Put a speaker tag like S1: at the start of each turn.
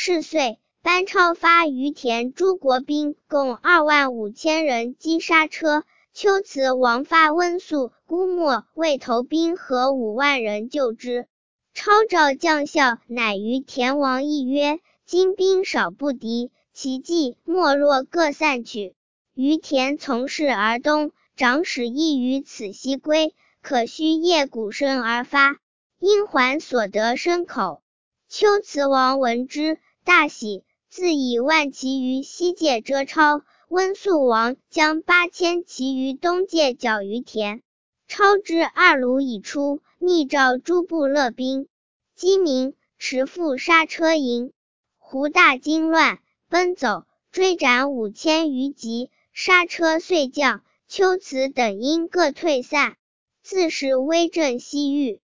S1: 是岁，班超发于田诸国兵共25000人击杀车，龟兹王发温宿、姑墨、为头兵和5万人救之。超召将校，乃于田王议曰：今兵少不敌，其计莫若各散去。于田从事而东，长史亦于此西归，可须夜鼓声而发，因还所得牲口。龟兹王闻之，大喜，自以万骑于西界遮超。温宿王将8000骑于东界剿于田。超知二卢已出，密召诸部勒兵。鸡鸣，持赴杀车营。胡大惊乱，奔走，追斩5000余级，杀车遂降。龟兹等因各退散。自是威震西域。